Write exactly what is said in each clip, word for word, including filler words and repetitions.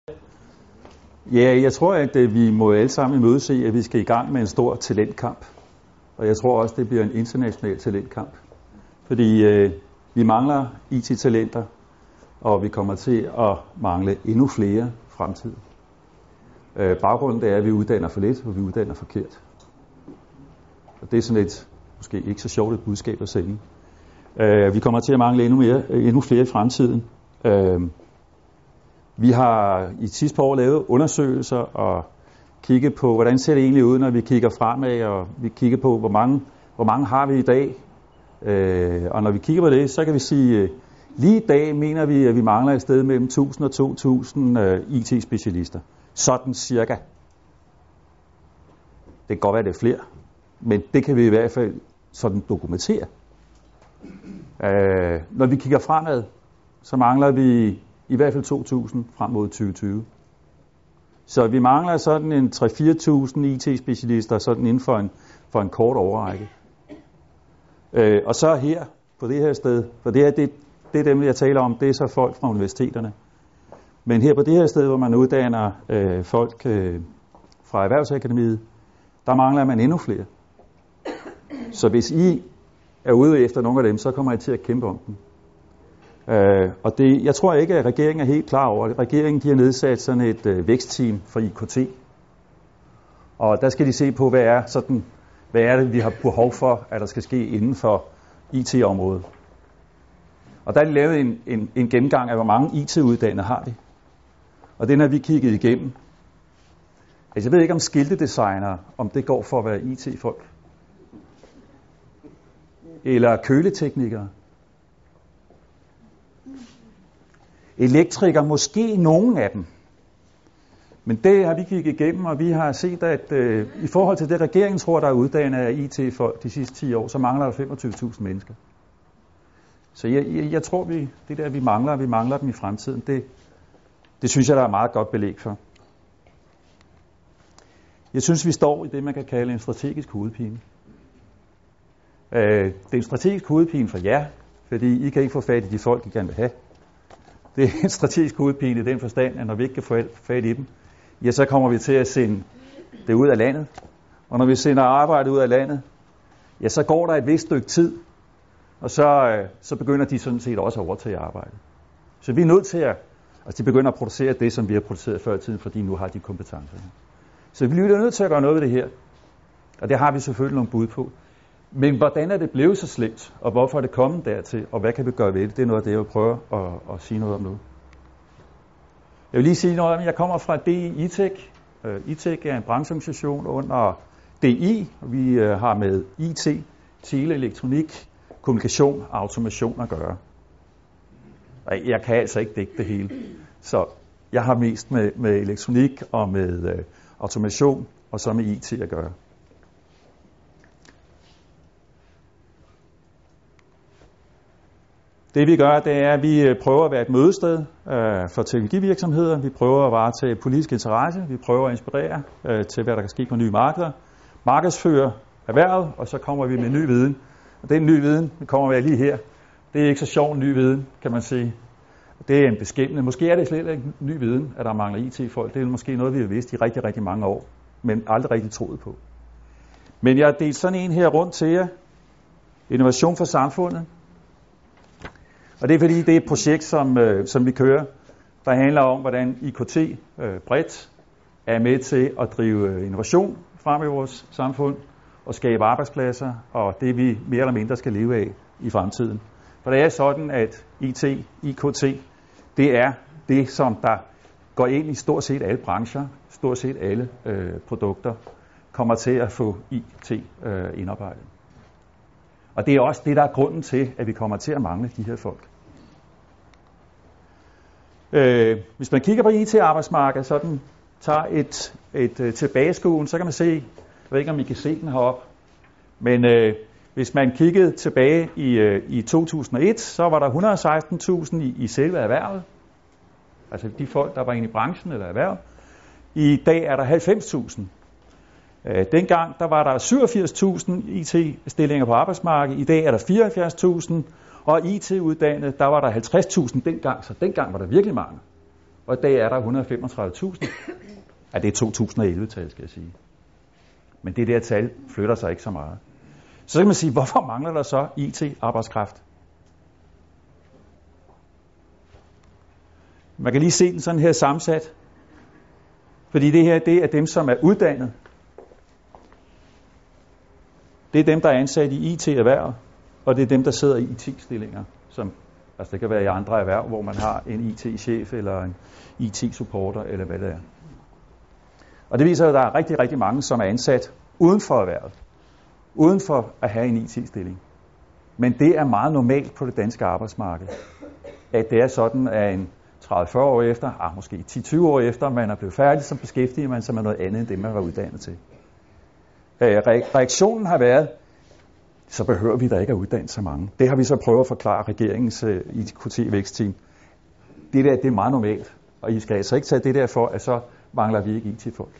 Ja, jeg tror, at vi må alle sammen imødese, at vi skal i gang med en stor talentkamp. Og jeg tror også, det bliver en international talentkamp. Fordi øh, vi mangler I T-talenter, og vi kommer til at mangle endnu flere i fremtiden. Øh, baggrunden er, at vi uddanner for lidt, og vi uddanner forkert. Og det er sådan et, måske ikke så sjovt et budskab at sende. Øh, vi kommer til at mangle endnu, mere, endnu flere i fremtiden. Øh, Vi har i sidste par år lavet undersøgelser og kigget på, hvordan ser det egentlig ud, når vi kigger fremad, og vi kigger på, hvor mange, hvor mange har vi i dag. Øh, og når vi kigger på det, så kan vi sige, at lige i dag mener vi, at vi mangler et sted mellem tusind og to tusind øh, I T-specialister. Sådan cirka. Det kan godt være, det er flere, men det kan vi i hvert fald sådan dokumentere. Øh, når vi kigger fremad, så mangler vi i hvert fald to tusind frem mod tyve tyve. Så vi mangler sådan en tre til fire tusind I T-specialister sådan inden for en, for en kort overrække. Øh, og så her, på det her sted, for det her, det, det er dem, jeg taler om, det er så folk fra universiteterne. Men her på det her sted, hvor man uddanner øh, folk øh, fra Erhvervsakademiet, der mangler man endnu flere. Så hvis I er ude efter nogle af dem, så kommer I til at kæmpe om dem. Uh, og det, jeg tror ikke, at regeringen er helt klar over det. Regeringen de har nedsat sådan et uh, vækstteam for I K T. Og der skal de se på, hvad er, sådan, hvad er det, vi har behov for, at der skal ske inden for I T-området. Og der er de lavet en, en, en gennemgang af, hvor mange I T-uddannede har de. Og den har vi kigget igennem. Altså, jeg ved ikke om skiltedesigner, om det går for at være I T-folk. Eller køleteknikere. Elektrikere, måske nogen af dem. Men det har vi kigget igennem, og vi har set, at øh, i forhold til det, regeringen tror, der er uddannet af I T-folk de sidste ti år, så mangler der femogtyve tusind mennesker. Så jeg, jeg, jeg tror, vi, det der, vi mangler, vi mangler dem i fremtiden, det, det synes jeg, der er meget godt belæg for. Jeg synes, vi står i det, man kan kalde en strategisk hovedpine. Øh, det er en strategisk hovedpine for jer, fordi I kan ikke få fat i de folk, I gerne vil have. Det er en strategisk hovedpine i den forstand, at når vi ikke kan få fat i dem, ja, så kommer vi til at sende det ud af landet. Og når vi sender arbejde ud af landet, ja, så går der et vist stykke tid, og så, så begynder de sådan set også at overtage arbejdet. Så vi er nødt til at, altså de begynder at producere det, som vi har produceret før i tiden, fordi nu har de kompetencer. Så vi er nødt til at gøre noget ved det her. Og det har vi selvfølgelig nogle bud på. Men hvordan er det blevet så slemt, og hvorfor er det kommet dertil, og hvad kan vi gøre ved det? Det er noget af det, jeg vil prøve at, at sige noget om nu. Jeg vil lige sige noget om, at jeg kommer fra D I I-Tech. Uh, I-Tech er en brancheorganisation under D I, og vi uh, har med I T, tele, elektronik, kommunikation og automation at gøre. Jeg kan altså ikke dække det hele, så jeg har mest med, med elektronik og med uh, automation, og så med I T at gøre. Det vi gør, det er, at vi prøver at være et mødested øh, for teknologivirksomheder. Vi prøver at varetage politisk interesse. Vi prøver at inspirere øh, til, hvad der kan ske på nye markeder. Markedsføre erhvervet, og så kommer vi med ny viden. Og den nye viden, det kommer vi lige her. Det er ikke så sjov ny viden, kan man sige. Det er en beskæmmende. Måske er det slet ikke ny viden, at der mangler I T-folk. Det er måske noget, vi har vidst i rigtig, rigtig mange år, men aldrig rigtig troet på. Men jeg har delt sådan en her rundt til jer. Innovation for samfundet. Og det er fordi, det er et projekt, som, øh, som vi kører, der handler om, hvordan I K T øh, bredt er med til at drive innovation frem i vores samfund og skabe arbejdspladser, og det vi mere eller mindre skal leve af i fremtiden. For det er sådan, at I T, I K T, det er det, som der går ind i stort set alle brancher, stort set alle øh, produkter, kommer til at få I T øh, indarbejdet. Og det er også det, der er grunden til, at vi kommer til at mangle de her folk. Øh, hvis man kigger på I T-arbejdsmarkedet, så den tager et, et, et tilbageskuen, så kan man se, jeg ved ikke, om I kan se den heroppe, men øh, hvis man kiggede tilbage i, øh, i to tusind og et, så var der et hundrede og seksten tusind i, i selve erhvervet, altså de folk, der var inde i branchen eller erhverv. I dag er der halvfems tusind. Dengang der var der syvogfirs tusind I T-stillinger på arbejdsmarkedet, i dag er der fireoghalvfjerds tusind, og I T-uddannet, der var der halvtreds tusind dengang, så dengang var der virkelig mange. Og i dag er der et hundrede og femogtredive tusind. Ja, det er to tusind og elleve-tal, skal jeg sige. Men det der tal flytter sig ikke så meget. Så kan man sige, hvorfor mangler der så I T-arbejdskraft? Man kan lige se den sådan her sammensat. Fordi det her, det er dem, som er uddannet. Det er dem, der er ansat i I T-erhverv, og det er dem, der sidder i I T-stillinger. Som, altså det kan være i andre erhverv, hvor man har en I T-chef eller en I T-supporter, eller hvad det er. Og det viser, at der er rigtig, rigtig mange, som er ansat uden for erhvervet. Uden for at have en I T-stilling. Men det er meget normalt på det danske arbejdsmarked. At det er sådan, at en tredive til fyrre år efter, ah, måske ti til tyve år efter, man er blevet færdig, som beskæftiger man sig med noget andet, end det man var uddannet til. Reaktionen har været, så behøver vi da ikke at uddanne så mange. Det har vi så prøvet at forklare regeringens I K T-vækstteam. Det der, det er meget normalt, og I skal altså ikke tage det der for, at så mangler vi ikke I T-folk.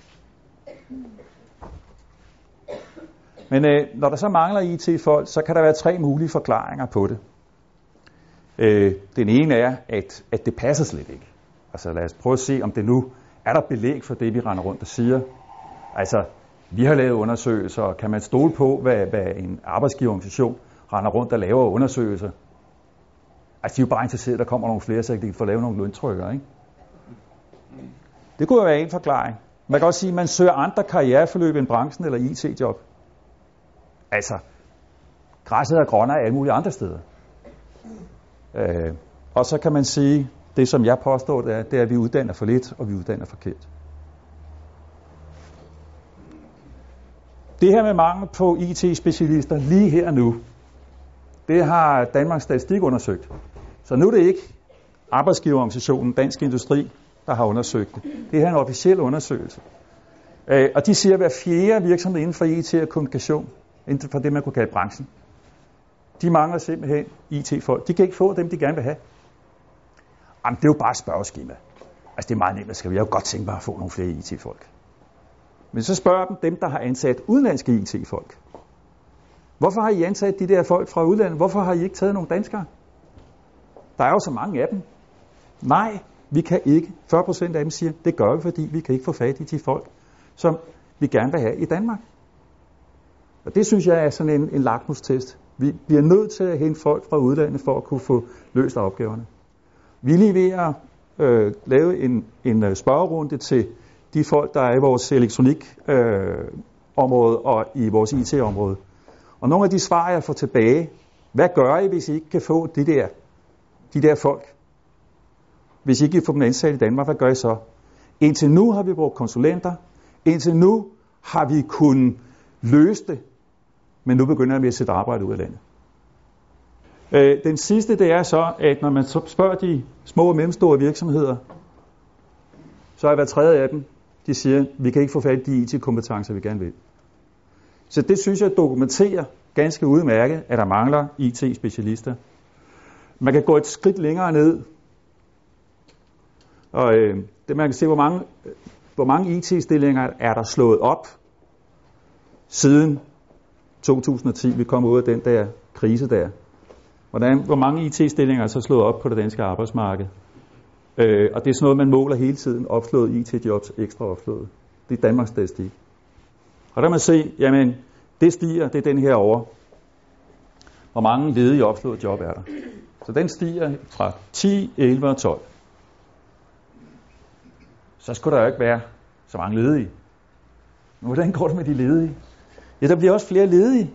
Men øh, når der så mangler I T-folk, så kan der være tre mulige forklaringer på det. Øh, den ene er, at, at det passer slet ikke. Altså lad os prøve at se, om det nu er der belæg for det, vi render rundt og siger. Altså, vi har lavet undersøgelser, og kan man stole på, hvad, hvad en arbejdsgiverorganisation render rundt og laver undersøgelser? Altså, de er jo bare interesseret, at der kommer nogle flere, så de kan få lavet nogle løntrykker, ikke? Det kunne jo være en forklaring. Man kan også sige, at man søger andre karriereforløb end branchen eller I T-job. Altså, græsset er grønnere alle mulige andre steder. Øh, og så kan man sige, det som jeg påstår, det er, det er, at vi uddanner for lidt, og vi uddanner forkert. Det her med mangel på I T-specialister lige her nu, det har Danmarks Statistik undersøgt. Så nu er det ikke arbejdsgiverorganisationen Dansk Industri, der har undersøgt det. Det her er en officiel undersøgelse. Øh, og de siger, at hver fjerde virksomhed inden for I T og kommunikation, inden for det, man kunne kalde branchen, de mangler simpelthen I T-folk. De kan ikke få dem, de gerne vil have. Jamen, det er jo bare et spørgeskema. Altså, det er meget nemt at skrive. Jeg har jo godt tænkt mig at få nogle flere I T-folk. Men så spørger dem, dem der har ansat udenlandske I T-folk. Hvorfor har I ansat de der folk fra udlandet? Hvorfor har I ikke taget nogle danskere? Der er jo så mange af dem. Nej, vi kan ikke. fyrre procent af dem siger, det gør vi, fordi vi kan ikke få fat i de folk, som vi gerne vil have i Danmark. Og det synes jeg er sådan en, en lakmustest. Vi bliver nødt til at hente folk fra udlandet for at kunne få løst opgaverne. Vi er lige ved at øh, lave en, en spørgerunde til de folk, der er i vores elektronikområde øh, og i vores I T-område. Og nogle af de svar, jeg får tilbage, hvad gør I, hvis I ikke kan få de der, de der folk? Hvis I ikke kan få dem ansat i Danmark, hvad gør I så? Indtil nu har vi brugt konsulenter. Indtil nu har vi kunnet løse det. Men nu begynder vi at sætte arbejde ud af landet. Øh, den sidste, det er så, at når man spørger de små og mellemstore virksomheder, så er hver tredje af dem, de siger, vi kan ikke få fat i de I T-kompetencer, vi gerne vil. Så det synes jeg dokumenterer ganske udmærket, at der mangler I T-specialister. Man kan gå et skridt længere ned, og øh, det, man kan se, hvor mange, hvor mange I T-stillinger er der slået op siden to tusind og ti, vi kom ud af den der krise der. Hvordan, hvor mange I T-stillinger er så slået op på det danske arbejdsmarked? Øh, og det er sådan noget, man måler hele tiden, opslået I T-jobs, ekstra opslået. Det er Danmarks Statistik. Og der kan man se, jamen, det stiger, det er den her over. Hvor mange ledige opslåede job er der? Så den stiger fra ti, elleve og tolv. Så skulle der jo ikke være så mange ledige. Men hvordan går det med de ledige? Ja, der bliver også flere ledige.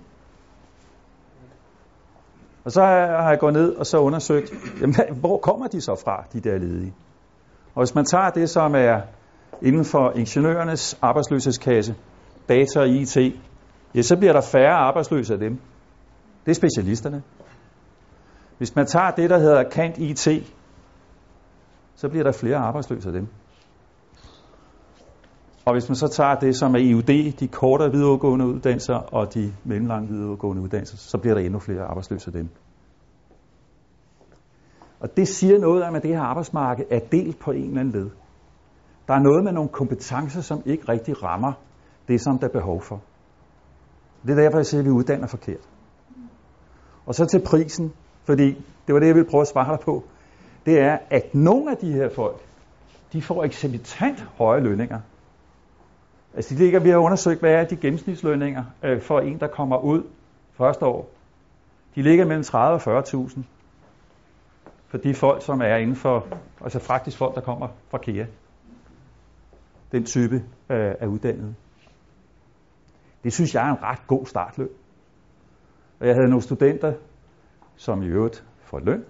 Og så har jeg gået ned og så undersøgt, jamen, hvor kommer de så fra, de der ledige? Og hvis man tager det, som er inden for ingeniørernes arbejdsløshedskasse, data og I T, ja, så bliver der færre arbejdsløse af dem. Det er specialisterne. Hvis man tager det, der hedder Kant I T, så bliver der flere arbejdsløse af dem. Og hvis man så tager det, som er E U D, de kortere videregående uddannelser og de mellemlange videregående uddannelser, så bliver der endnu flere arbejdsløse af dem. Og det siger noget om, at det her arbejdsmarked er delt på en eller anden led. Der er noget med nogle kompetencer, som ikke rigtig rammer det, som der er behov for. Det er derfor, jeg siger, at vi uddanner forkert. Og så til prisen, fordi det var det, jeg ville prøve at svare dig på. Det er, at nogle af de her folk, de får eksorbitant høje lønninger. Altså de ligger, vi har undersøgt, hvad er de gennemsnitslønninger øh, for en, der kommer ud første år. De ligger mellem tredive og fyrre tusind for de folk, som er inden for, altså faktisk folk, der kommer fra KEA. Den type øh, af uddannede. Det synes jeg er en ret god startløn. Og jeg havde nogle studenter, som i øvrigt får løn.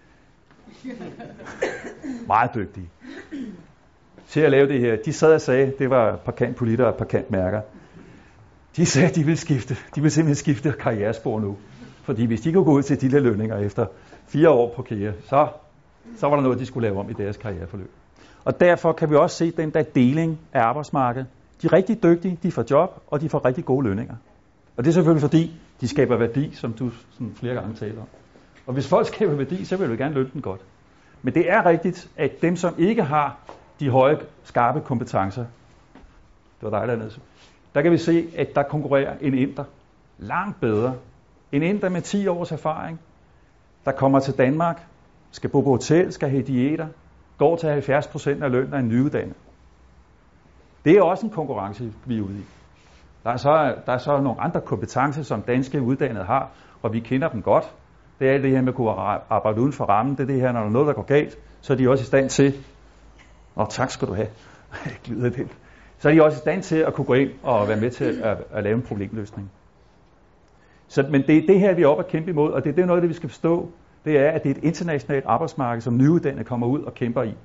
Meget dygtige. Til at lave det her. De sad og sagde, det var parkantpolitter og parkantmærker. De sagde, at de ville skifte. De ville simpelthen skifte karrierespor nu. Fordi hvis de kunne gå ud til de der lønninger efter fire år på KEA, så, så var der noget, de skulle lave om i deres karriereforløb. Og derfor kan vi også se den der deling af arbejdsmarkedet. De er rigtig dygtige, de får job, og de får rigtig gode lønninger. Og det er selvfølgelig fordi, de skaber værdi, som du sådan flere gange taler om. Og hvis folk skaber værdi, så vil vi gerne lønne den godt. Men det er rigtigt, at dem, som ikke har de høje, skarpe kompetencer, det var dig dernede, der kan vi se, at der konkurrerer en inder langt bedre. En inder med ti års erfaring, der kommer til Danmark, skal bo på hotel, skal have diæter, går til halvfjerds procent af lønnen af en nyuddannet. Det er også en konkurrence, vi er ude i. Der er, så, der er så nogle andre kompetencer, som danske uddannede har, og vi kender dem godt. Det er det her med at kunne arbejde uden for rammen. Det er det her, når der er noget, der går galt, så er de også i stand til, og tak skal du have, glider det. Så er de også i stand til at kunne gå ind og være med til at, at lave en problemløsning. Så, men det er det her, vi er oppe at kæmpe imod, og det er det noget, det vi skal forstå. Det er, at det er et internationalt arbejdsmarked, som nyuddannede kommer ud og kæmper i.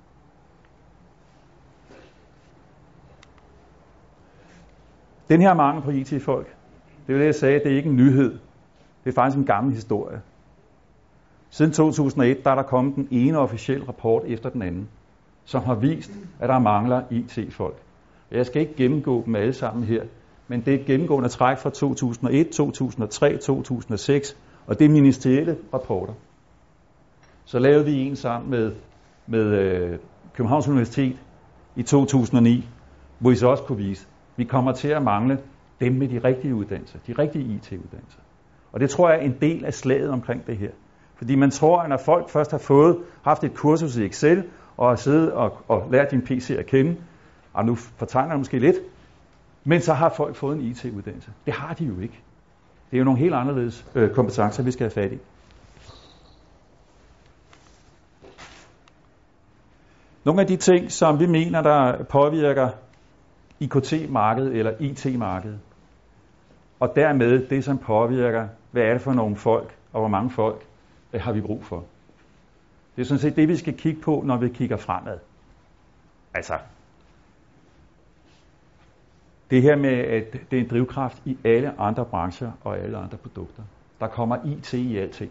Den her mangel på I T-folk, det er det, jeg sagde, det er ikke en nyhed. Det er faktisk en gammel historie. Siden to tusind og et, der er der kommet den ene officielle rapport efter den anden, som har vist, at der mangler I T-folk. Jeg skal ikke gennemgå dem alle sammen her, men det er et gennemgående træk fra to tusind og et, to tusind og tre, to tusind og seks, og det er ministerielle rapporter. Så lavede vi en sammen med, med øh, Københavns Universitet i to tusind og ni, hvor vi så også kunne vise, at vi kommer til at mangle dem med de rigtige uddannelser, de rigtige I T-uddannelser. Og det tror jeg er en del af slaget omkring det her. Fordi man tror, at når folk først har fået, haft et kursus i Excel, og har siddet og, og lært din P C at kende, og nu fortegner jeg måske lidt, men så har folk fået en I T-uddannelse. Det har de jo ikke. Det er jo nogle helt anderledes øh, kompetencer, vi skal have fat i. Nogle af de ting, som vi mener, der påvirker I K T-markedet eller I T-markedet, og dermed det, som påvirker, hvad er det for nogle folk, og hvor mange folk øh, har vi brug for. Det er sådan set det, vi skal kigge på, når vi kigger fremad. Altså, det her med, at det er en drivkraft i alle andre brancher og alle andre produkter. Der kommer I T i alting.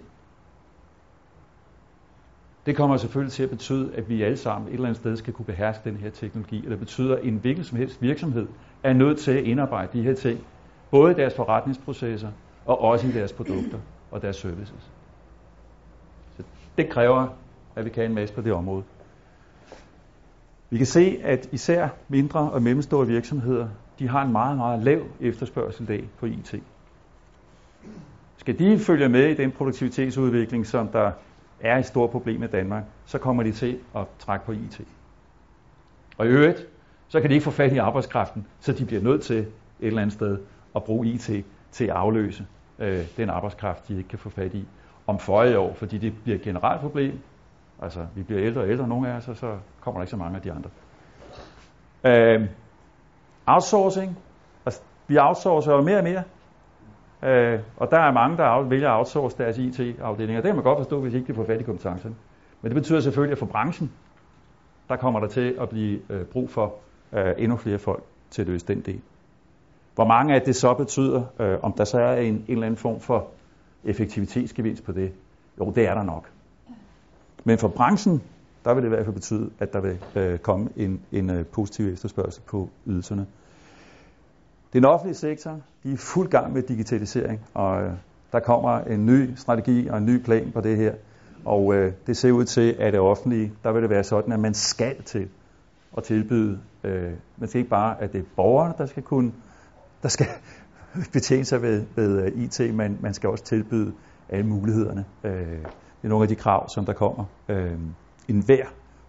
Det kommer selvfølgelig til at betyde, at vi alle sammen et eller andet sted skal kunne beherske den her teknologi, og det betyder, at en hvilken som helst virksomhed er nødt til at indarbejde de her ting, både i deres forretningsprocesser og også i deres produkter og deres services. Så det kræver, at vi kan en masse på det område. Vi kan se, at især mindre og mellemstore virksomheder, de har en meget, meget lav efterspørgsel i dag på I T. Skal de følge med i den produktivitetsudvikling, som der er et stort problem i Danmark, så kommer de til at trække på I T. Og i øvrigt, så kan de ikke få fat i arbejdskraften, så de bliver nødt til et eller andet sted at bruge I T til at afløse øh, den arbejdskraft, de ikke kan få fat i om forrige år, fordi det bliver et generelt problem. Altså, vi bliver ældre og ældre, nogle af os, og så kommer der ikke så mange af de andre. Øh, outsourcing. Altså, vi outsourcer jo mere og mere. Øh, og der er mange, der vælger at outsource deres I T-afdelinger. Det kan man godt forstå, hvis ikke de får fat i kompetencerne. Men det betyder selvfølgelig, at for branchen, der kommer der til at blive øh, brug for øh, endnu flere folk til at løse den del. Hvor mange af det så betyder, øh, om der så er en, en eller anden form for effektivitetsgevinst på det, jo, det er der nok. Men for branchen, der vil det i hvert fald betyde, at der vil øh, komme en, en øh, positiv efterspørgsel på ydelserne. Den offentlige sektor, de er fuld gang med digitalisering, og øh, der kommer en ny strategi og en ny plan på det her. Og øh, det ser ud til, at det offentlige, der vil det være sådan, at man skal til at tilbyde, øh, man skal ikke bare, at det er borgerne, der skal kunne, der skal betjene sig ved, ved I T, men man skal også tilbyde alle mulighederne. Øh, det er nogle af de krav, som der kommer. Øh, en hver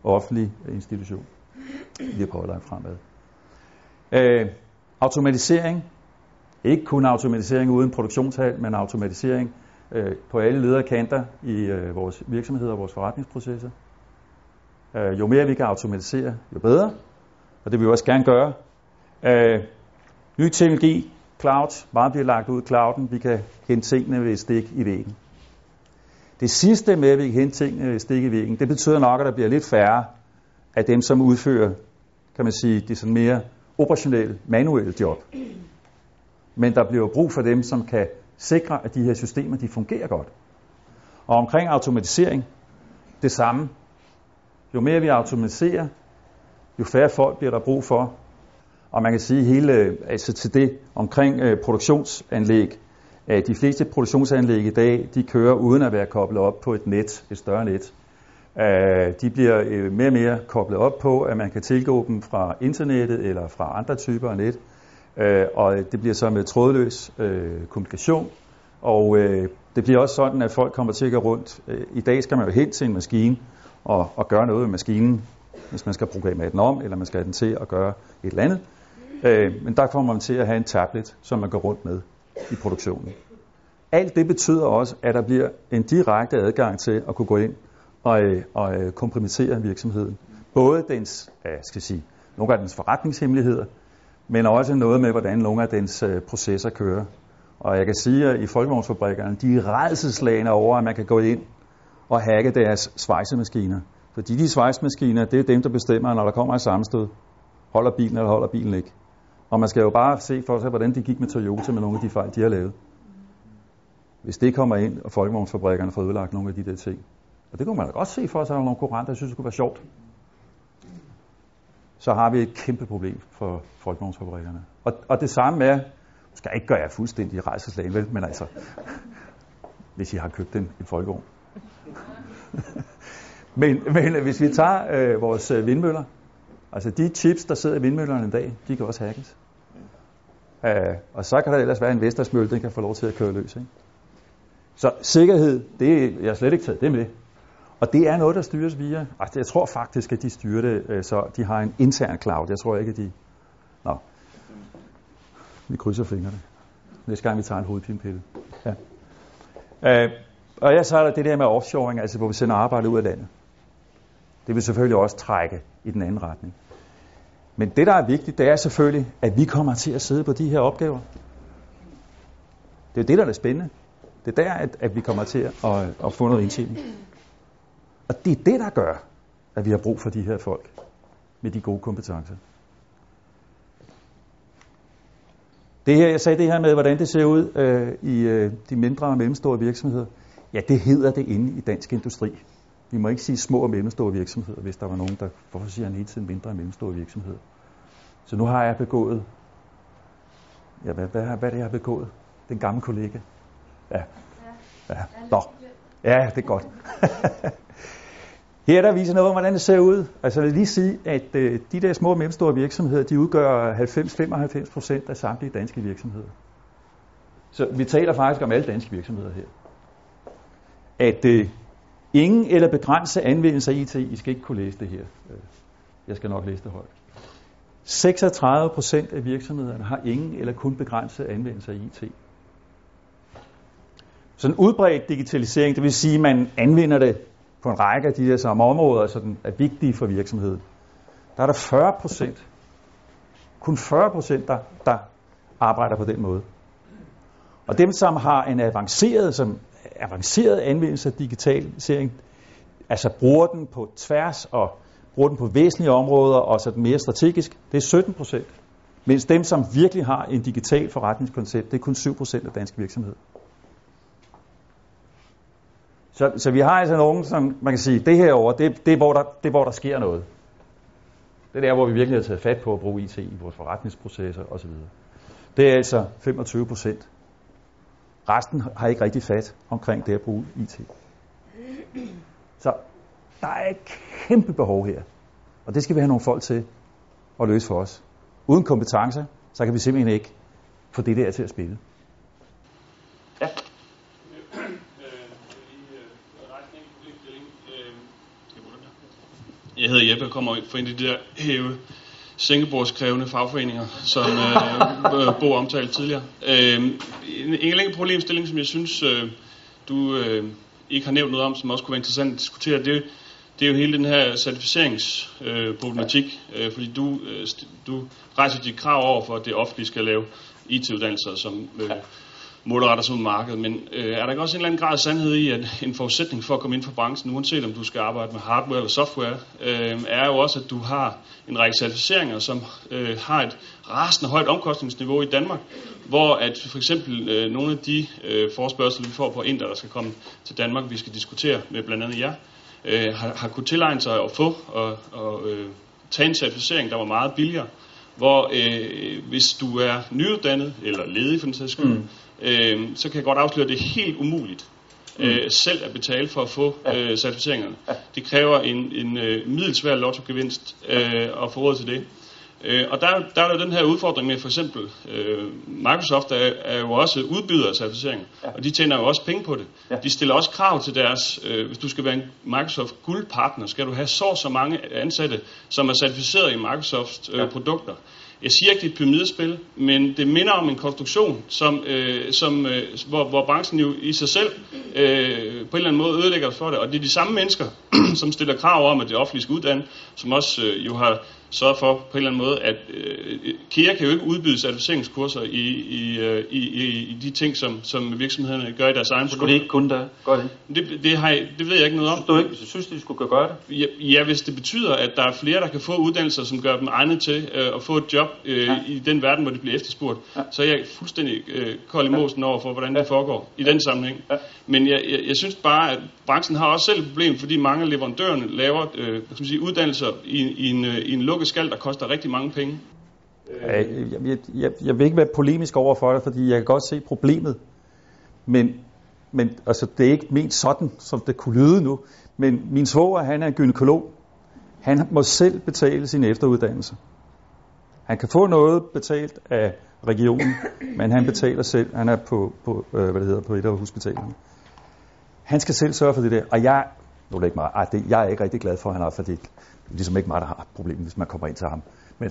offentlig institution. Vi har prøvet at lagt fremad. Øh, automatisering. Ikke kun automatisering uden produktionshal, men automatisering øh, på alle lederkanter i øh, vores virksomheder og vores forretningsprocesser. Øh, jo mere vi kan automatisere, jo bedre. Og det vil vi også gerne gøre. Øh, ny teknologi, cloud, meget bliver lagt ud i clouden. Vi kan hente tingene ved et stik i væggen. Det sidste med, at vi kan hente tingene ved et stik i væggen, det betyder nok, at der bliver lidt færre af dem, som udfører, kan man sige, de sådan mere operationelle, manuelle job. Men der bliver brug for dem, som kan sikre, at de her systemer, de fungerer godt. Og omkring automatisering, det samme. Jo mere vi automatiserer, jo færre folk bliver der brug for. Og man kan sige hele, altså til det omkring øh, produktionsanlæg. Øh, de fleste produktionsanlæg i dag, de kører uden at være koblet op på et net, et større net. Øh, de bliver øh, mere og mere koblet op på, at man kan tilgå dem fra internettet eller fra andre typer af net. Øh, og det bliver så med trådløs øh, kommunikation. Og øh, det bliver også sådan, at folk kommer til at gå rundt. Øh, I dag skal man jo hen til en maskine og, og gøre noget med maskinen, hvis man skal programmere den om, eller man skal have den til at gøre et eller andet. Øh, men der kommer man til at have en tablet, som man går rundt med i produktionen. Alt det betyder også, at der bliver en direkte adgang til at kunne gå ind og, og kompromittere virksomheden. Både dens, skal sige, nogle af dens forretningshemmeligheder, men også noget med, hvordan nogle af dens processer kører. Og jeg kan sige, at i folkevognsfabrikkerne, de er rædselslagne over, at man kan gå ind og hacke deres svejsemaskiner. Fordi de svejsemaskiner, det er dem, der bestemmer, når der kommer et sammenstød. Holder bilen eller holder bilen ikke. Og man skal jo bare se for sig, hvordan det gik med Toyota med nogle af de fejl, de har lavet. Hvis det kommer ind, og folkevognsfabrikkerne får ødelagt nogle af de der ting. Og det kunne man da godt se for sig, at der er nogle konkurrenter, der synes, det kunne være sjovt. Så har vi et kæmpe problem for folkevognsfabrikkerne. Og, og det samme er, du skal ikke gøre jer fuldstændig rejseslagen, vel? Men altså, hvis I har købt en, en folkevogn. men, men hvis vi tager øh, vores vindmøller, altså de chips, der sidder i vindmøllerne en dag, de kan også hackes. Uh, og så kan der ellers være en Vestas-mølle, den kan få lov til at køre løs. Ikke? Så sikkerhed, det er, jeg har slet ikke taget det med. Og det er noget, der styres via, altså jeg tror faktisk, at de styrer det, så de har en intern cloud. Jeg tror ikke, at de... Nå, vi krydser fingrene. Næste gang vi tager en hovedpinepille. Ja. Uh, og jeg så er der det der med offshoring, altså hvor vi sender arbejde ud af landet. Det vil selvfølgelig også trække i den anden retning. Men det, der er vigtigt, det er selvfølgelig, at vi kommer til at sidde på de her opgaver. Det er det, der er spændende. Det er der, at, at vi kommer til at, at få noget indtjening. Og det er det, der gør, at vi har brug for de her folk med de gode kompetencer. Det her, jeg sagde det her med, hvordan det ser ud øh, i øh, de mindre og mellemstore virksomheder. Ja, det hedder det inde i dansk industri. Vi må ikke sige små og mellemstore virksomheder, hvis der var nogen, der... Hvorfor siger han hele tiden mindre og mellemstore virksomheder? Så nu har jeg begået... Ja, hvad, hvad, hvad er det, jeg har begået? Den gamle kollega. Ja. Ja. Nå. Ja, det er godt. Her der viser noget om, hvordan det ser ud. Altså jeg vil lige sige, at øh, de der små og mellemstore virksomheder, de udgør halvfems til femoghalvfems procent af samtlige danske virksomheder. Så vi taler faktisk om alle danske virksomheder her. At... Øh, Ingen eller begrænset anvendelse af I T. I skal ikke kunne læse det her. Jeg skal nok læse det højt. seksogtredive procent af virksomhederne har ingen eller kun begrænset anvendelse af I T. Sådan udbredt digitalisering, det vil sige, at man anvender det på en række af de her samme områder, som er vigtige for virksomheden. Der er der fyrre procent. Kun fyrre procent, der, der arbejder på den måde. Og dem, som har en avanceret, som avanceret anvendelse af digitalisering, altså bruger den på tværs og bruger den på væsentlige områder og så mere strategisk, det er sytten procent. Mens dem, som virkelig har en digital forretningskoncept, det er kun syv procent af danske virksomheder. Så, så vi har altså nogen, som man kan sige, det her over, det, det, er, hvor der, det er hvor der sker noget. Det er der, hvor vi virkelig har taget fat på at bruge I T i vores forretningsprocesser osv. Det er altså femogtyve procent. Resten har ikke rigtig fat omkring det at bruge I T. Så der er et kæmpe behov her. Og det skal vi have nogle folk til at løse for os. Uden kompetencer, så kan vi simpelthen ikke få det der til at spille. Ja. Jeg hedder Jeppe og kommer fra en af de der hæve sængebordskrævende fagforeninger, som øh, Bo omtalte tidligere. Øh, en enkelt problemstilling, som jeg synes, øh, du øh, ikke har nævnt noget om, som også kunne være interessant at diskutere, det, det er jo hele den her certificeringsproblematik, øh, øh, fordi du, øh, du rejser dit krav over for, at det offentlige skal lave I T-uddannelser, som øh, målretter sig mod markedet, men øh, er der ikke også en eller anden grad af sandhed i, at en forudsætning for at komme ind for branchen, uanset om du skal arbejde med hardware eller software, øh, er jo også, at du har en række certificeringer, som øh, har et rasende højt omkostningsniveau i Danmark, hvor at for eksempel øh, nogle af de øh, forespørgsler, vi får på Inder, der skal komme til Danmark, vi skal diskutere med blandt andet jer, øh, har, har kunnet tilegne sig at få og, og øh, tage en certificering, der var meget billigere, hvor øh, hvis du er nyuddannet, eller ledig for den sags skyld, mm. øh, så kan jeg godt afsløre, at det er helt umuligt mm. øh, selv at betale for at få øh, certificeringerne. Ja. Det kræver en, en øh, middelsvær lottogevinst øh, at få råd til det. Øh, og der, der er der den her udfordring med for eksempel, øh, Microsoft er, er jo også udbyder af certificeringer, ja. Og de tjener jo også penge på det. Ja. De stiller også krav til deres, øh, hvis du skal være en Microsoft guldpartner, skal du have så så mange ansatte, som er certificeret i Microsoft øh, ja. produkter. Jeg siger ikke, det er et pyramidespil, men det minder om en konstruktion, som, øh, som, øh, hvor, hvor branchen jo i sig selv øh, på en eller anden måde ødelægger for det. Og det er de samme mennesker, som stiller krav om, at det offentlige skal uddanne, som også øh, jo har sørget for på en eller anden måde, at øh, KEA kan jo ikke udbyde certificeringskurser i, i, øh, i, i, i de ting, som, som virksomhederne gør i deres egen produkter. Skulle de ikke kunne det? Gør det? Det, det, har jeg, det ved jeg ikke noget om. Synes du ikke, hvis du synes, de skulle gøre det? Ja, ja, hvis det betyder, at der er flere, der kan få uddannelser, som gør dem egnet til øh, at få et job øh, ja. i den verden, hvor de bliver efterspurgt, ja. så er jeg fuldstændig øh, kold i mosen over for, hvordan ja. det foregår i ja. den sammenhæng. Ja. Men jeg, jeg, jeg synes bare, at branchen har også selv et problem, fordi mange af leverandørerne laver øh, hvad skal man sige, uddannelser i, i, en, i en lukket skal, der koster rigtig mange penge. Jeg, jeg, jeg, jeg vil ikke være polemisk over for det, fordi jeg kan godt se problemet. Men, men altså, det er ikke ment sådan, som det kunne lyde nu. Men min svoger, han er en gynekolog. Han må selv betale sin efteruddannelse. Han kan få noget betalt af regionen, men han betaler selv. Han er på, på øh, hvad det hedder, på et af hospitalerne. Han skal selv sørge for det der. Og jeg, nu er det ikke meget, ej, det, jeg er ikke rigtig glad for, at han har, fordi det er ligesom ikke mig, der har problemet, hvis man kommer ind til ham. Men,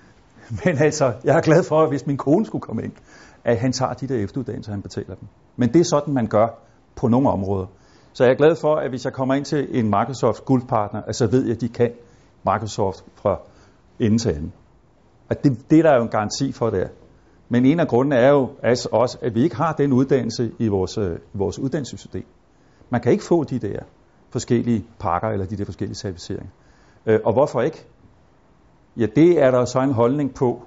men altså, jeg er glad for, at hvis min kone skulle komme ind, at han tager de der efteruddannelser, han betaler dem. Men det er sådan, man gør på nogle områder. Så jeg er glad for, at hvis jeg kommer ind til en Microsoft guldpartner, at så ved jeg, at de kan Microsoft fra ende til anden. Og det, det der er jo en garanti for det. Men en af grundene er jo altså også, at vi ikke har den uddannelse i vores, i vores uddannelsessystem. Man kan ikke få de der forskellige pakker eller de der forskellige certificeringer. Øh, og hvorfor ikke? Ja, det er der så en holdning på.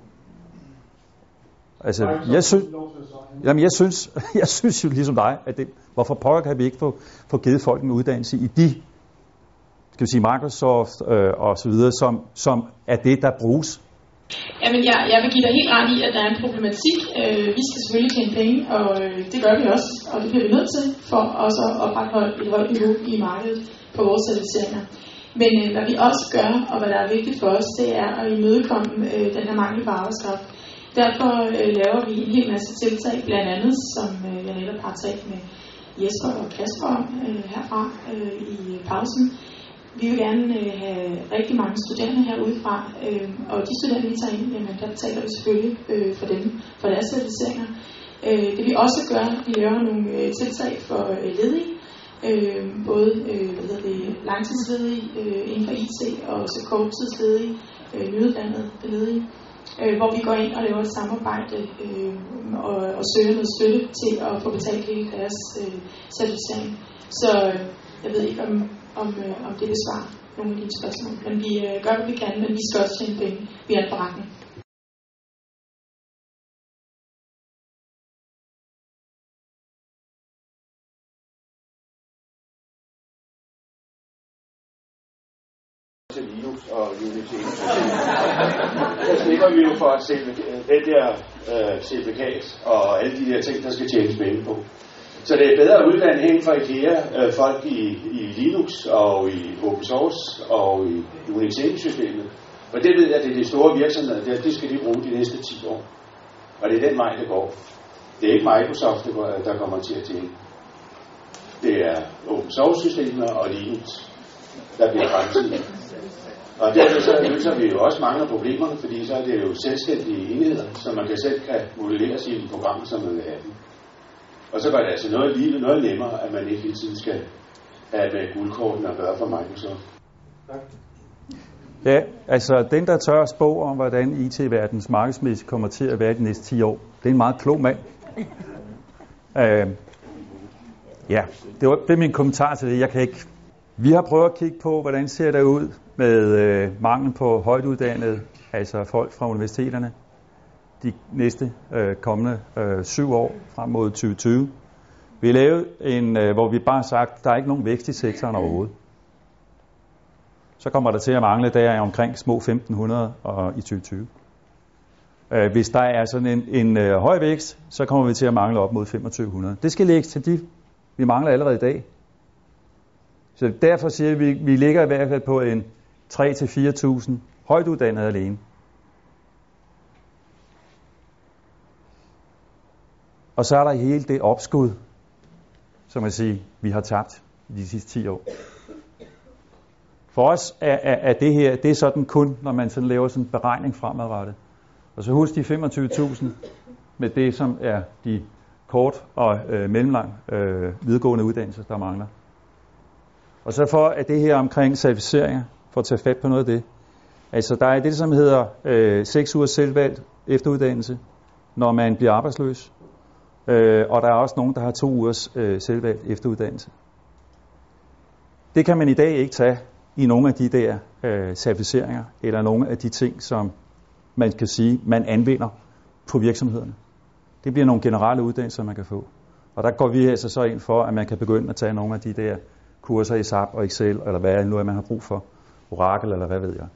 Altså, jeg synes, jamen jeg synes, jeg synes jo ligesom dig, at det, hvorfor pokker kan vi ikke få, få givet folk en uddannelse i de, skal vi sige Microsoft øh, og så videre, som, som er det, der bruges. Jamen, jeg, jeg vil give dig helt ret i, at der er en problematik. Øh, vi skal selvfølgelig tjene penge, og øh, det gør vi også, og det bliver vi nødt til, for også at opretholde et højt niveau i markedet på vores certificeringer. Men øh, hvad vi også gør, og hvad der er vigtigt for os, det er at imødekomme øh, den her mangel på arbejdskraft. Derfor øh, laver vi en hel masse tiltag, blandt andet, som øh, jeg netop har talt med Jesper og Kasper om øh, herfra øh, i pausen. Vi vil gerne øh, have rigtig mange studerende herudefra, øh, og de studerende, vi tager ind, jamen, der betaler vi selvfølgelig øh, for dem, for deres certificeringer. Øh, det vi også gør, vi laver nogle øh, tiltag for øh, ledige, øh, både øh, hvad hedder det, langtidsledige øh, inden for I T, og også korttidsledige, øh, nyuddannede ledige, øh, hvor vi går ind og laver et samarbejde øh, og, og søger noget støtte til at få betalt hele deres øh, certificering. Så øh, jeg ved ikke, om Om, øh, om det besvarer nogle af dine spørgsmål. Men vi øh, gør, hvad vi kan, men vi skal også tjene penge via en forretning. Til Linux og Unix. Der slipper vi jo for den der øh, certifikat og alle de der ting, der skal tjenes penge på. Så det er bedre at uddanne inden for IKEA øh, folk i, i Linux og i open source og i Unix-systemet. Og det ved jeg, at det er de store virksomheder, der, det skal de bruge de næste ti år. Og det er den vej, det går. Det er ikke Microsoft, der kommer til at tjene. Det er open source-systemer og Linux, der bliver fremtiden. Og derved så løser vi jo også mange af problemerne, fordi så er det jo selvstændige enheder, så man kan selv kan modellere sine programmer, som man vil have dem. Og så gør det altså noget livet noget nemmere, at man ikke hele tiden skal have med guldkorten at gøre for Microsoft. Tak. Ja, altså den, der tør spå om, hvordan I T-verdens markedsmæssigt kommer til at være de næste ti år, det er en meget klog mand. uh, ja, det var det er min kommentar til det. Jeg kan ikke. Vi har prøvet at kigge på, hvordan ser det ud med uh, mangel på højtuddannede, altså folk fra universiteterne, de næste uh, kommende uh, syv år frem mod tyve tyve. Vi lavede en, uh, hvor vi bare har sagt, der er ikke nogen vækst i sektoren overhovedet. Så kommer der til at mangle der omkring små femten hundrede og i tyve tyve. Uh, hvis der er sådan en, en uh, høj vækst, så kommer vi til at mangle op mod femogtyve hundrede. Det skal lægges til de, vi mangler allerede i dag. Så derfor siger vi, at vi ligger i hvert fald på en tre til fire tusind højtuddannede alene. Og så er der hele det opskud, som jeg siger, vi har tabt i de sidste ti år. For os er, er, er det her, det er sådan kun, når man sådan laver sådan en beregning fremadrettet. Og så husk de femogtyve tusind med det, som er de kort- og øh, mellemlang øh, videregående uddannelser, der mangler. Og så for at det her omkring certificeringer, for at tage fat på noget af det. Altså der er det, som hedder øh, seks ugers selvvalgt efteruddannelse, når man bliver arbejdsløs. Øh, og der er også nogen, der har to ugers øh, selvvalgt efteruddannelse. Det kan man i dag ikke tage i nogle af de der øh, certificeringer, eller nogle af de ting, som man kan sige, man anvender på virksomhederne. Det bliver nogle generelle uddannelser, man kan få. Og der går vi altså så ind for, at man kan begynde at tage nogle af de der kurser i S A P og Excel, eller hvad det nu er, man har brug for. Oracle, eller hvad ved jeg.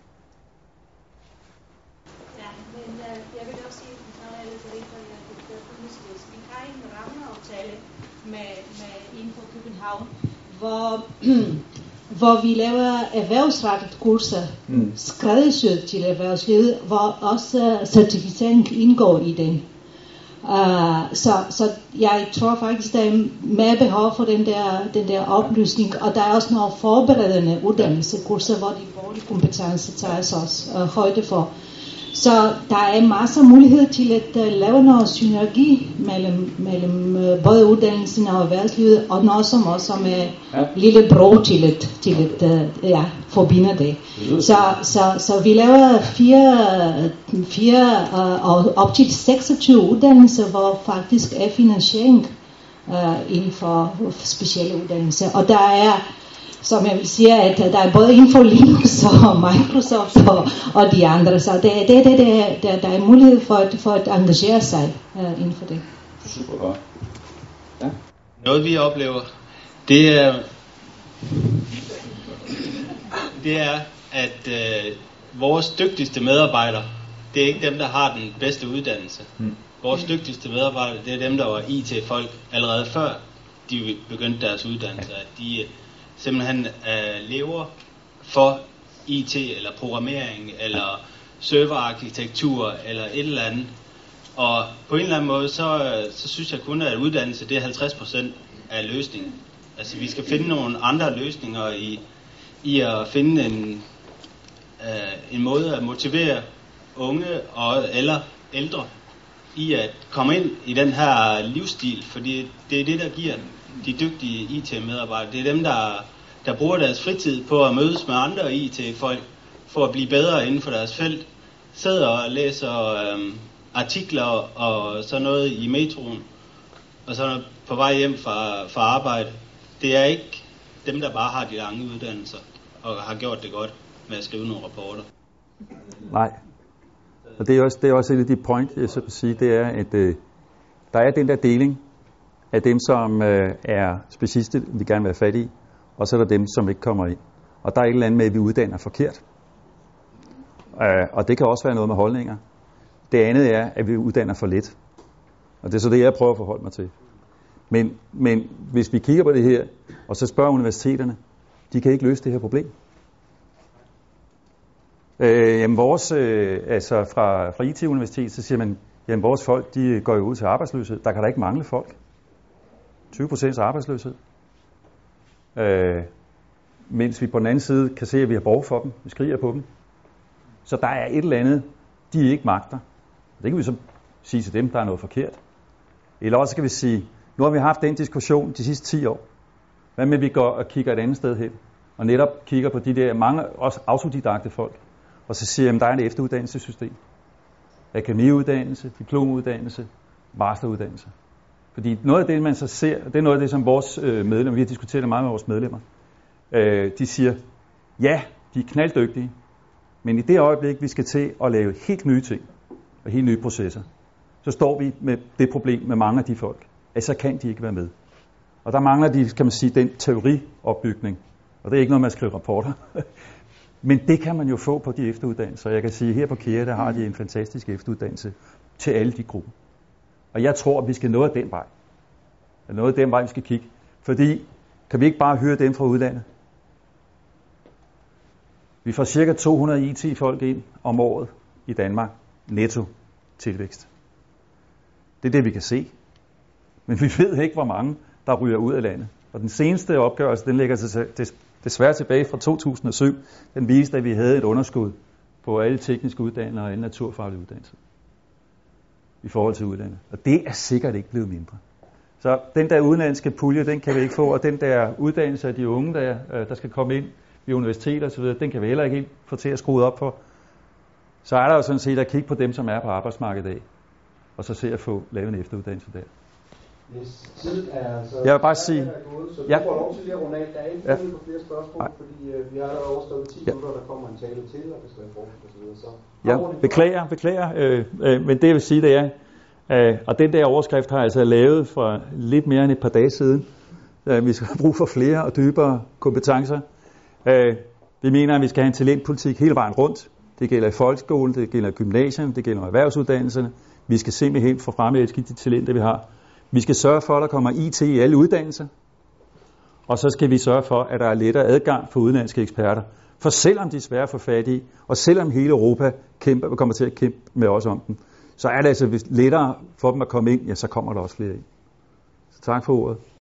Ja, men uh, jeg vil også sige, når jeg er lidt for jer, at vi har en rammeaftale med, med inden for København, hvor, hvor vi laver erhvervsrettet kurser, mm. skræddersyet til erhvervslivet, hvor også certificering indgår i den. Uh, så, så jeg tror faktisk, der er mere behov for den der, den der oplysning, og der er også nogle forberedende uddannelsekurser, hvor de faglige kompetencer tages også uh, højde for. Så der er masser af mulighed til at uh, lave noget synergi mellem, mellem uh, både uddannelsen og erhvervslivet, og noget som også som er ja. lille bro til at, til at uh, ja, forbinde det. Så, så, så vi laver fire, fire uh, og op til seksogtyve uddannelser, hvor faktisk er finansiering uh, inden for specielle uddannelser. Og der er, som jeg vil sige, at der er både inden for Linux og Microsoft og, og de andre. Så det, det, det, det, der, der er mulighed for at, for at engagere sig uh, inden for det. Super godt. Ja. Noget vi oplever, det er, det er at øh, vores dygtigste medarbejdere, det er ikke dem, der har den bedste uddannelse. Hmm. Vores dygtigste medarbejdere, det er dem, der var I T-folk allerede før de begyndte deres uddannelse. At de simpelthen øh, lever for I T eller programmering eller serverarkitektur eller et eller andet. Og på en eller anden måde, så, så synes jeg kun, at uddannelse det er halvtreds procent af løsningen. Altså vi skal finde nogle andre løsninger i, i at finde en, øh, en måde at motivere unge og eller ældre i at komme ind i den her livsstil, fordi det er det, der giver de dygtige I T-medarbejdere. Det er dem, der, der bruger deres fritid på at mødes med andre I T-folk for at blive bedre inden for deres felt. Sidder og læser øh, artikler og sådan noget i metroen, og så på vej hjem fra, fra arbejde. Det er ikke dem, der bare har de lange uddannelser og har gjort det godt med at skrive nogle rapporter. Nej. Og det er også, det er også et af de point, jeg så vil sige, det er, at øh, der er den der deling af dem, som øh, er specialister, vi gerne vil have fat i, og så er der dem, som ikke kommer ind. Og der er et eller andet med, at vi uddanner forkert. Øh, og det kan også være noget med holdninger. Det andet er, at vi uddanner for lidt. Og det er så det, jeg prøver at forholde mig til. Men, men hvis vi kigger på det her, og så spørger universiteterne, de kan ikke løse det her problem. Øh, jamen vores, øh, altså fra, fra I T-universitet, så siger man, jamen vores folk, de går jo ud til arbejdsløshed. Der kan da ikke mangle folk. tyve procent arbejdsløshed. Øh, mens vi på den anden side kan se, at vi har behov for dem. Vi skriger på dem. Så der er et eller andet, de ikke magter. Det kan vi så sige til dem, der er noget forkert. Eller også skal vi sige, nu har vi haft den diskussion de sidste ti år. Hvad med, vi går og kigger et andet sted hen? Og netop kigger på de der mange også autodidakte folk. Og så siger jeg, at der er et efteruddannelsessystem. Akademiuddannelse, diplomuddannelse, masteruddannelse. Fordi noget af det, man så ser, det er noget af det, som vores øh, medlemmer, vi har diskuteret det meget med vores medlemmer, øh, de siger, ja, de er knalddygtige, men i det øjeblik, vi skal til at lave helt nye ting, og helt nye processer, så står vi med det problem med mange af de folk, at så kan de ikke være med. Og der mangler de, kan man sige, den teoriopbygning. Og det er ikke noget med at skrive rapporter. Men det kan man jo få på de efteruddannelser. Jeg kan sige, at her på Kea, der har de en fantastisk efteruddannelse til alle de grupper. Og jeg tror, at vi skal nå af den vej. Det er noget af den vej, vi skal kigge. Fordi, kan vi ikke bare høre dem fra udlandet? Vi får cirka to hundrede I T-folk ind om året i Danmark. Netto tilvækst. Det er det, vi kan se. Men vi ved ikke, hvor mange, der ryger ud af landet. Og den seneste opgørelse, den ligger sig desværre tilbage fra to tusind og syv. Den viste, at vi havde et underskud på alle tekniske uddannelser og alle naturfaglige uddannelser i forhold til udlandet. Og det er sikkert ikke blevet mindre. Så den der udenlandske pulje, den kan vi ikke få, og den der uddannelse af de unge, der, der skal komme ind i universiteter osv., den kan vi heller ikke helt få til at skrue op for. Så er der jo sådan set at kigge på dem, som er på arbejdsmarkedet i dag, og så se at få lavet en efteruddannelse der. Yes. Tid er altså... Jeg vil bare sige... Gået, så ja. du får lov til at runde af. Der er ikke ja. på flere spørgsmål, Nej. fordi øh, vi har allerede overstået ti ja. minutter, der kommer en tale til, og det skal være fortsat og så videre. Så ja, beklager, beklager. Øh, øh, men det jeg vil sige, det er... Øh, og den der overskrift har jeg altså lavet for lidt mere end et par dage siden. Øh, vi skal have brug for flere og dybere kompetencer. Øh, vi mener, at vi skal have en talentpolitik hele vejen rundt. Det gælder i folkeskolen, det gælder i gymnasierne, det gælder i erhvervsuddannelserne. Vi skal simpelthen få fremelsket de talenter, vi har. Vi skal sørge for, at der kommer I T i alle uddannelser. Og så skal vi sørge for, at der er lettere adgang for udenlandske eksperter. For selvom de er svære at få fat i, og selvom hele Europa kæmper, kommer til at kæmpe med os om dem, så er det altså lettere for dem at komme ind, ja, så kommer der også flere ind. Så tak for ordet.